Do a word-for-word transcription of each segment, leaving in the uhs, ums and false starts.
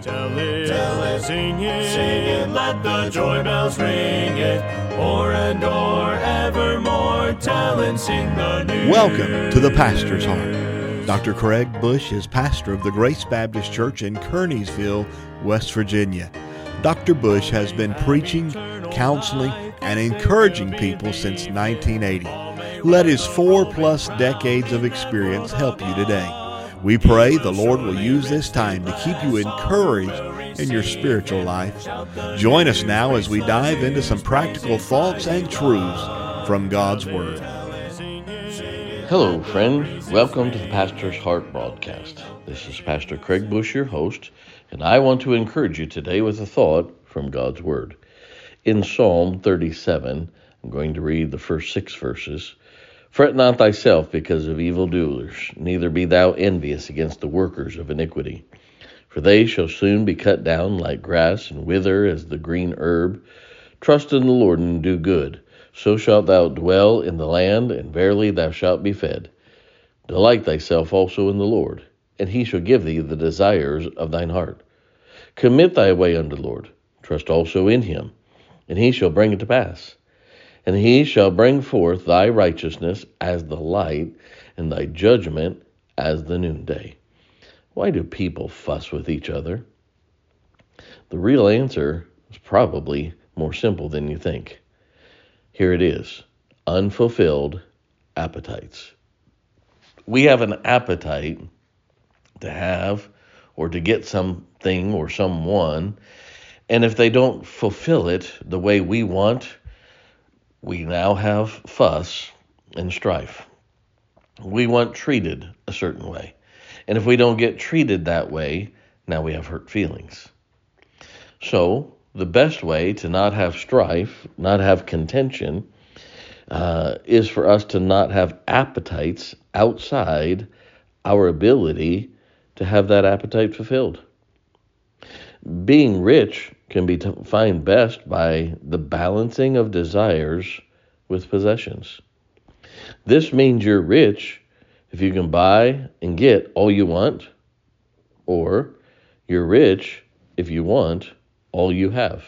Tell it, tell it, sing it, sing it, let the joy bells ring it, o'er and o'er evermore, tell and sing the news. Welcome to the Pastor's Heart. Doctor Craig Bush is pastor of the Grace Baptist Church in Kearneysville, West Virginia. Doctor Bush has been preaching, counseling, and encouraging people since nineteen eighty. Let his four-plus decades of experience help you today. We pray the Lord will use this time to keep you encouraged in your spiritual life. Join us now as we dive into some practical thoughts and truths from God's Word. Hello, friend. Welcome to the Pastor's Heart broadcast. This is Pastor Craig Bush, your host, and I want to encourage you today with a thought from God's Word. In Psalm thirty-seven, I'm going to read the first six verses. Fret not thyself because of evildoers, neither be thou envious against the workers of iniquity. For they shall soon be cut down like grass, and wither as the green herb. Trust in the Lord and do good, so shalt thou dwell in the land, and verily thou shalt be fed. Delight thyself also in the Lord, and he shall give thee the desires of thine heart. Commit thy way unto the Lord, trust also in him, and he shall bring it to pass. And he shall bring forth thy righteousness as the light, and thy judgment as the noonday. Why do people fuss with each other? The real answer is probably more simple than you think. Here it is: unfulfilled appetites. We have an appetite to have or to get something or someone, and if they don't fulfill it the way we want, we now have fuss and strife. We want treated a certain way. And if we don't get treated that way, now we have hurt feelings. So the best way to not have strife, not have contention, uh, is for us to not have appetites outside our ability to have that appetite fulfilled. Being rich can be defined best by the balancing of desires with possessions. This means you're rich if you can buy and get all you want, or you're rich if you want all you have.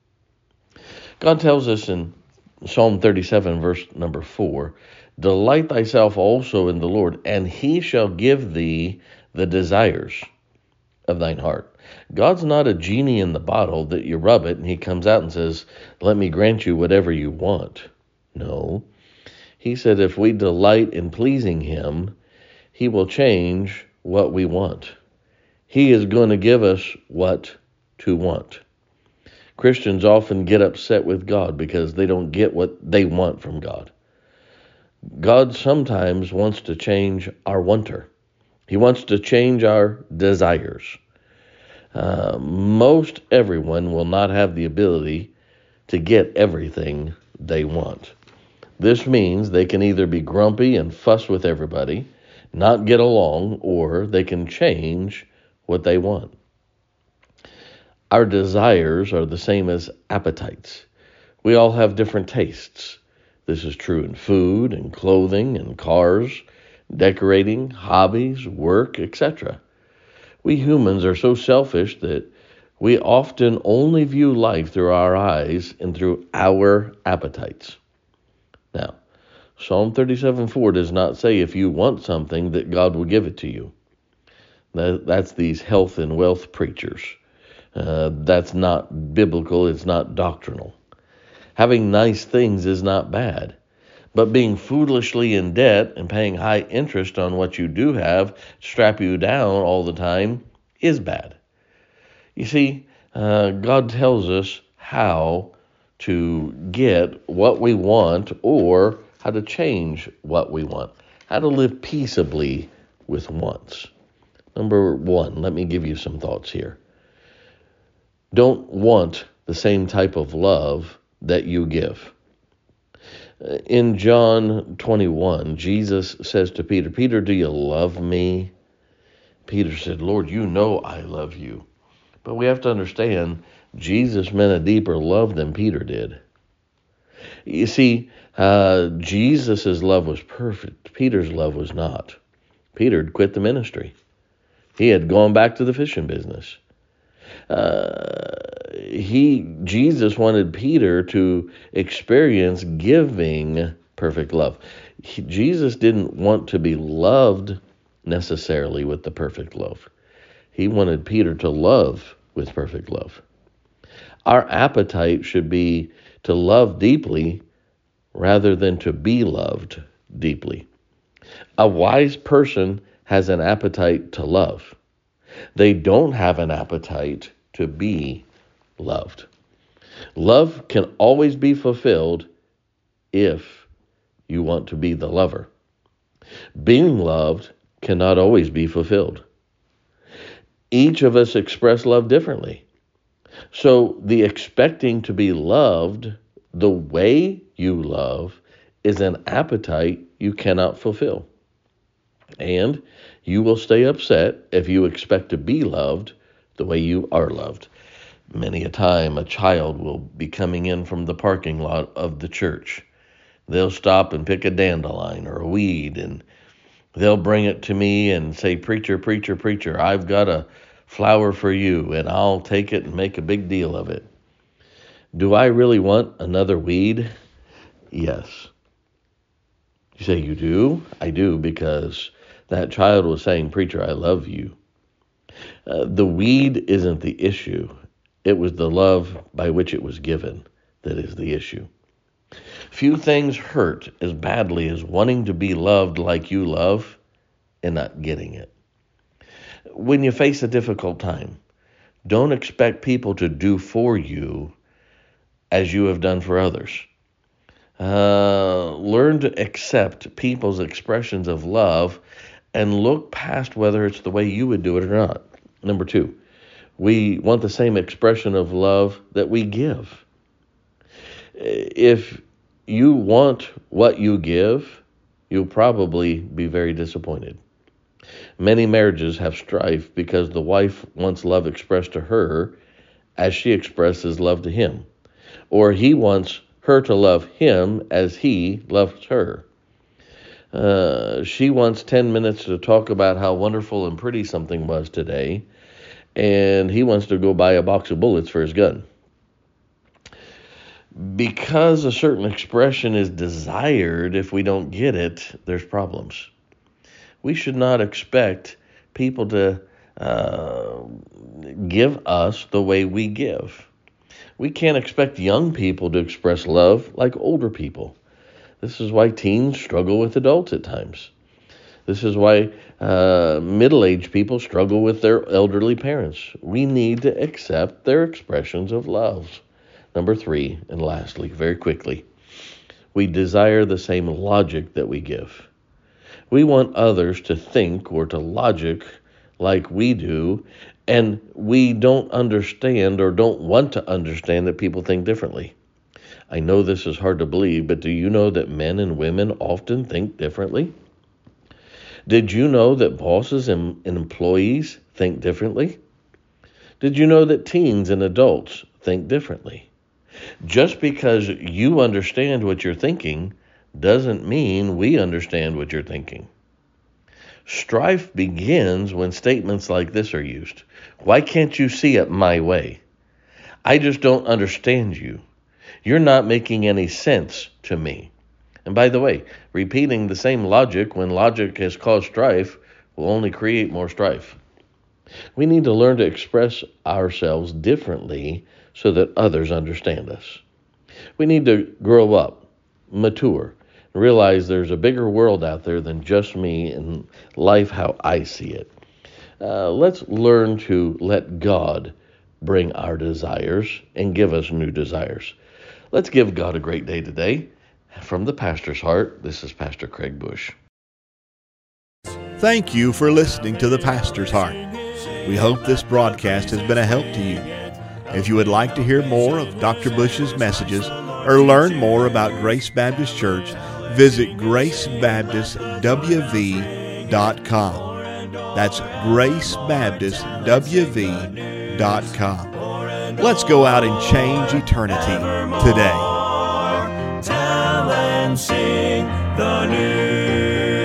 God tells us in Psalm thirty-seven, verse number four, delight thyself also in the Lord, and he shall give thee the desires of thine heart. God's not a genie in the bottle that you rub it and he comes out and says, let me grant you whatever you want. No. He said if we delight in pleasing him, he will change what we want. He is going to give us what to want. Christians often get upset with God because they don't get what they want from God. God sometimes wants to change our wanter. He wants to change our desires. Uh, most everyone will not have the ability to get everything they want. This means they can either be grumpy and fuss with everybody, not get along, or they can change what they want. Our desires are the same as appetites. We all have different tastes. This is true in food and clothing and cars, decorating, hobbies, work, et cetera. We humans are so selfish that we often only view life through our eyes and through our appetites. Now, Psalm thirty-seven four does not say if you want something that God will give it to you. That, that's these health and wealth preachers. Uh, that's not biblical. It's not doctrinal. Having nice things is not bad. But being foolishly in debt and paying high interest on what you do have, strap you down all the time, is bad. You see, uh, God tells us how to get what we want or how to change what we want, how to live peaceably with wants. Number one, let me give you some thoughts here. Don't want the same type of love that you give. In John twenty-one, Jesus says to Peter, Peter, do you love me? Peter said, Lord, you know I love you. But we have to understand, Jesus meant a deeper love than Peter did. You see, uh, Jesus' love was perfect. Peter's love was not. Peter had quit the ministry. He had gone back to the fishing business. Uh, he, Jesus wanted Peter to experience giving perfect love. He, Jesus didn't want to be loved necessarily with the perfect love. He wanted Peter to love with perfect love. Our appetite should be to love deeply rather than to be loved deeply. A wise person has an appetite to love. They don't have an appetite to be loved. Love can always be fulfilled if you want to be the lover. Being loved cannot always be fulfilled. Each of us express love differently. So the expecting to be loved the way you love is an appetite you cannot fulfill. And you will stay upset if you expect to be loved the way you are loved. Many a time, a child will be coming in from the parking lot of the church. They'll stop and pick a dandelion or a weed, and they'll bring it to me and say, "Preacher, preacher, preacher, I've got a flower for you," and I'll take it and make a big deal of it. Do I really want another weed? Yes. You say, "You do?" I do, because that child was saying, "Preacher, I love you." Uh, the weed isn't the issue. It was the love by which it was given that is the issue. Few things hurt as badly as wanting to be loved like you love and not getting it. When you face a difficult time, don't expect people to do for you as you have done for others. Uh, learn to accept people's expressions of love and look past whether it's the way you would do it or not. Number two, we want the same expression of love that we give. If you want what you give, you'll probably be very disappointed. Many marriages have strife because the wife wants love expressed to her as she expresses love to him, or he wants her to love him as he loves her. Uh, she wants ten minutes to talk about how wonderful and pretty something was today, and he wants to go buy a box of bullets for his gun. Because a certain expression is desired, if we don't get it, there's problems. We should not expect people to uh, give us the way we give. We can't expect young people to express love like older people. This is why teens struggle with adults at times. This is why uh, middle-aged people struggle with their elderly parents. We need to accept their expressions of love. Number three, and lastly, very quickly, we desire the same logic that we give. We want others to think or to logic like we do, and we don't understand or don't want to understand that people think differently. I know this is hard to believe, but do you know that men and women often think differently? Did you know that bosses and, and employees think differently? Did you know that teens and adults think differently? Just because you understand what you're thinking doesn't mean we understand what you're thinking. Strife begins when statements like this are used. Why can't you see it my way? I just don't understand you. You're not making any sense to me. And by the way, repeating the same logic when logic has caused strife will only create more strife. We need to learn to express ourselves differently so that others understand us. We need to grow up, mature, and realize there's a bigger world out there than just me and life how I see it. Uh, let's learn to let God bring our desires and give us new desires. Let's give God a great day today. From the Pastor's Heart, this is Pastor Craig Bush. Thank you for listening to the Pastor's Heart. We hope this broadcast has been a help to you. If you would like to hear more of Doctor Bush's messages or learn more about Grace Baptist Church, visit grace baptist w v dot com. That's grace baptist w v dot com. Let's go out and change eternity today. Tell and sing the news.